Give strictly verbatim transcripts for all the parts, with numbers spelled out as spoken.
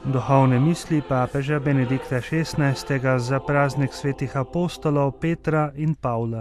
Duhovne misli papeža Benedikta šestnajstega za praznik svetih apostolov Petra in Pavla.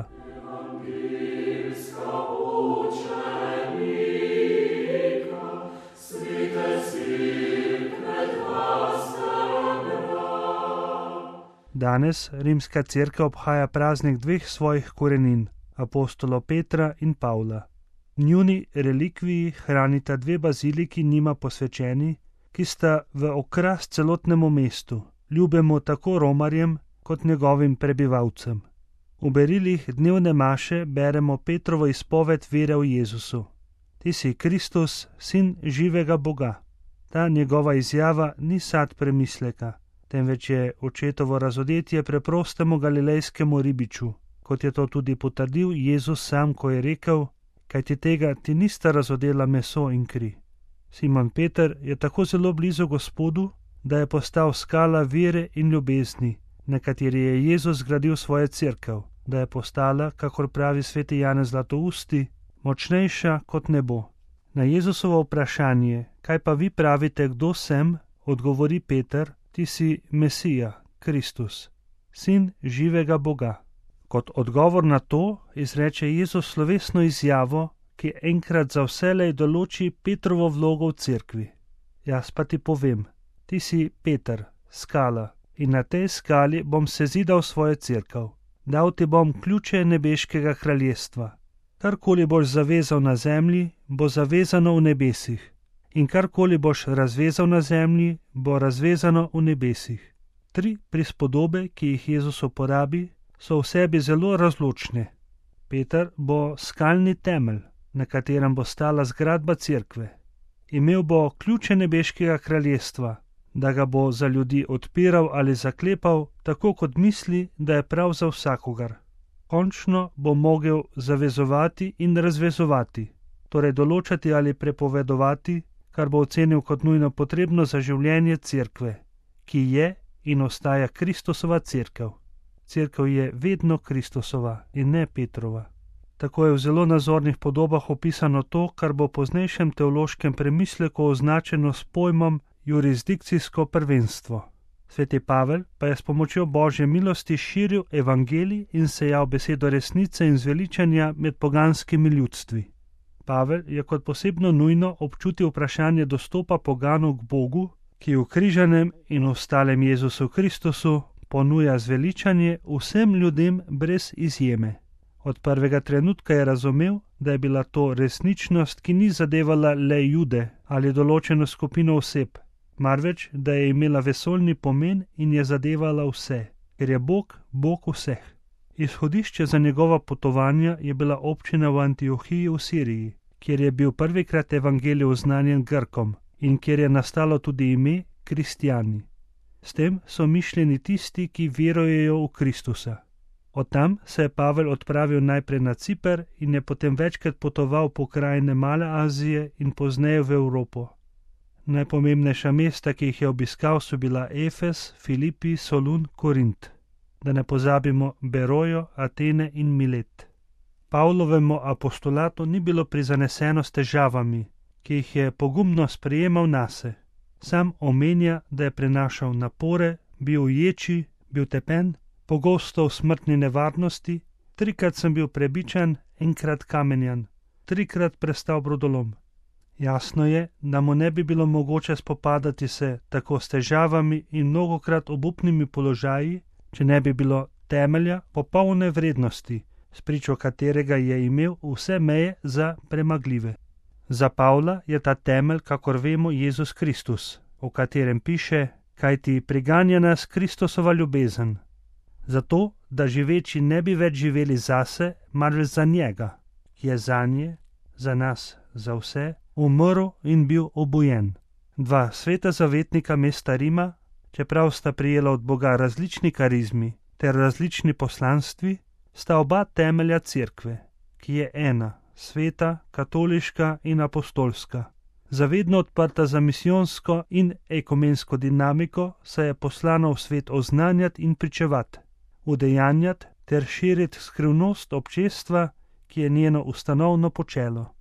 Danes rimska cerkev obhaja praznik dveh svojih korenin, apostolov Petra in Pavla. Njuni relikviji hranita dve baziliki njima posvečeni, ki sta v okras celotnemu mestu, ljubemu tako romarjem kot njegovim prebivalcem. V berilih dnevne maše beremo Petrovo izpoved vere v Jezusu. Ti si Kristus, sin živega Boga. Ta njegova izjava ni sad premisleka, temveč je očetovo razodetje preprostemu galilejskemu ribiču, kot je to tudi potrdil Jezus sam, ko je rekel: kajti tega ti nista razodela meso in kri. Simon Peter je tako zelo blizu Gospodu, da je postal skala vere in ljubezni, na kateri je Jezus zgradil svojo cerkev, da je postala, kakor pravi sveti Janez Zlatousti, močnejša kot nebo. Na Jezusovo vprašanje, kaj pa vi pravite, kdo sem, odgovori Peter: ti si Mesija, Kristus, sin živega Boga. Kot odgovor na to izreče Jezus slovesno izjavo, ki enkrat za vselej določi Petrovo vlogo v cerkvi. Jaz pa ti povem, ti si Peter, skala, in na tej skali bom sezidal svojo cerkev. Dal ti bom ključe nebeškega kraljestva. Karkoli boš zavezal na zemlji, bo zavezano v nebesih, in karkoli boš razvezal na zemlji, bo razvezano v nebesih. Tri prispodobe, ki jih Jezus uporabi, so v sebi zelo razločne. Peter bo skalni temelj, na katerem bo stala zgradba cerkve. Imel bo ključe nebeškega kraljestva, da ga bo za ljudi odpiral ali zaklepal, tako kot misli, da je prav za vsakogar. Končno bo mogel zavezovati in razvezovati, torej določati ali prepovedovati, kar bo ocenil kot nujno potrebno za življenje cerkve, ki je in ostaja Kristusova cerkev. Cerkev je vedno Kristusova in ne Petrova. Tako je v zelo nazornih podobah opisano to, kar bo v poznejšem teološkem premisleku označeno s pojmom jurisdikcijsko prvenstvo. Sveti Pavel pa je s pomočjo Božje milosti širil evangelij in sejal besedo resnice in zveličanja med poganskimi ljudstvi. Pavel je kot posebno nujno občutil vprašanje dostopa poganov k Bogu, ki v križanem in ostalem Jezusu Kristusu ponuja zveličanje vsem ljudem brez izjeme. Od prvega trenutka je razumel, da je bila to resničnost, ki ni zadevala le Jude ali določeno skupino oseb, marveč da je imela vesoljni pomen in je zadevala vse, ker je Bog Bog vseh. Izhodišče za njegova potovanja je bila občina v Antiohiji v Siriji, kjer je bil prvikrat evangelij oznanjen Grkom in kjer je nastalo tudi ime kristjani. S tem so mišljeni tisti, ki verujejo v Kristusa. Od tam se je Pavel odpravil najprej na Ciper in je potem večkrat potoval po krajine Male Azije in pozneje v Evropo. Najpomembnejša mesta, ki jih je obiskal, so bila Efes, Filipi, Solun, Korint. Da ne pozabimo Berojo, Atene in Milet. Pavlovemu apostolatu ni bilo prizaneseno s težavami, ki jih je pogumno sprejemal nase. Sam omenja, da je prenašal napore, bil v ječi, bil tepen, pogosto v smrtni nevarnosti, trikrat sem bil prebičan, enkrat kamenjan, trikrat prestal brodolom. Jasno je, da mu ne bi bilo mogoče spopadati se tako s težavami in mnogokrat obupnimi položaji, če ne bi bilo temelja popolne vrednosti, spričo katerega je imel vse meje za premagljive. Za Pavla je ta temelj, kakor vemo, Jezus Kristus, o katerem piše: kajti priganja nas Kristusova ljubezen, zato, da živeči ne bi več živeli zase, marveč za njega, ki je zanje, za nas, za vse, umrl in bil obojen. Dva sveta zavetnika mesta Rima, čeprav sta prijela od Boga različni karizmi ter različni poslanstvi, sta oba temelja cerkve, ki je ena, sveta, katoliška in apostolska. Zavedno odprta za misijonsko in ekumensko dinamiko, se je poslana v svet oznanjati in pričevati, udejanjati ter širiti skrivnost občestva, ki je njeno ustanovno počelo.